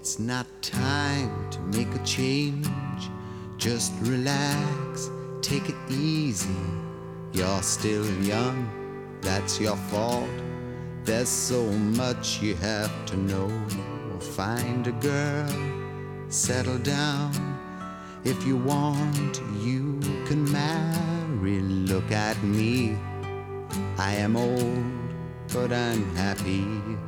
It's not time to make a change. Just relax, take it easy. You're still young, that's your fault. There's so much you have to know. Find a girl, settle down. If you want, you can marry. Look at me, I am old, but I'm happy.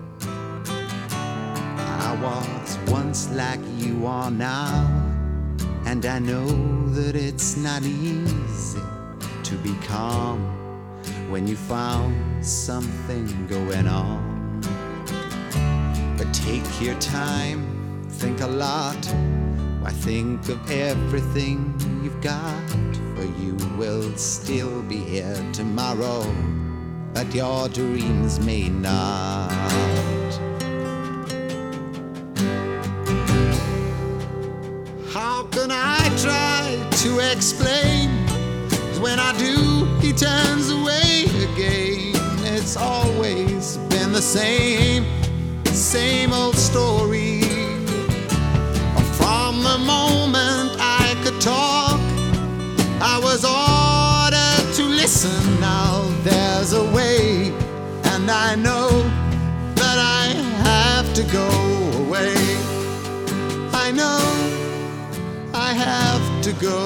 I was once like you are now, and I know that it's not easy to be calm when you found something going on. But take your time, think a lot. Why, think of everything you've got, for you will still be here tomorrow, but your dreams may not. How can I try to explain? 'Cause when I do, he turns away again. It's always been the same old story. From the moment I could talk, I was ordered to listen. Now there's a way, and I know that I have to go away. I know I have to go.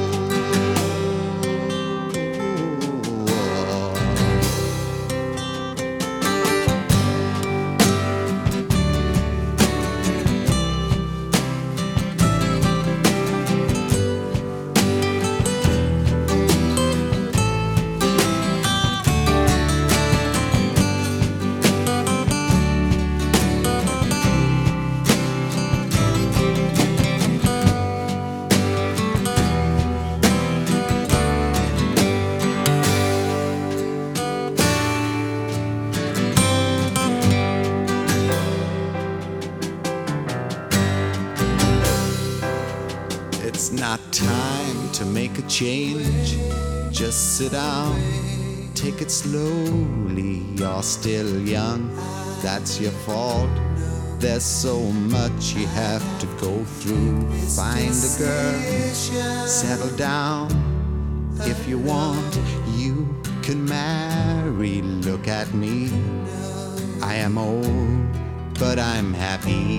It's not time to make a change. Just sit down, take it slowly. You're still young, that's your fault. There's so much you have to go through. Find a girl, settle down. If you want, you can marry. Look at me, I am old, but I'm happy.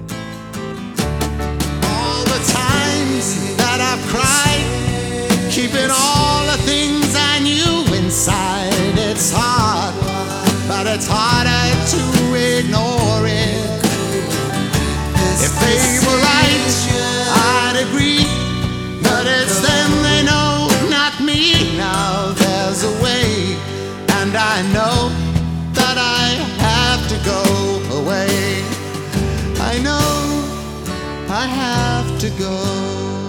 Times that I've cried, keeping all the things I knew inside. It's hard, but it's harder to ignore it. If they were right, I'd agree, but it's them they know, not me. Now there's a way, and I know that I have to go away. I know I have to go.